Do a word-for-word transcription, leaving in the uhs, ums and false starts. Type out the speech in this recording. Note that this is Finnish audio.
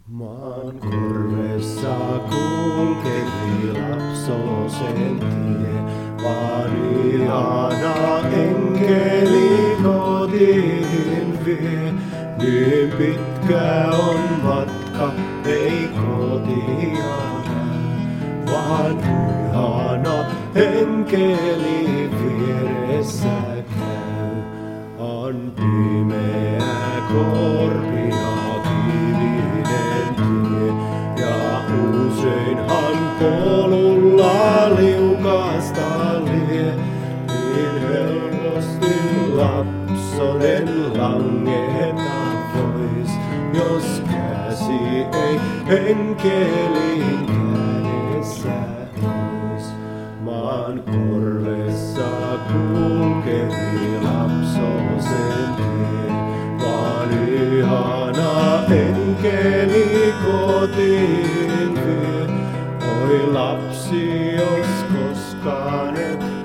Maan korvessa kulkeli lapsosen tie, vaan ihana enkeli kotiin vie. Niin pitkä on matka, ei kotia näy, vaan ihana enkeli vieressä käy. On pimeä korpia kivinen tie, ja useinhan polulla liukasta lie. Niin helposti lapsonen langeta vois, jos käsi ei enkelin kädessä ois. Maan korvessa kulkeli lapsosen tie, vaan ihana enkeli kotiin vie. Oi lapsi, jos koskaan et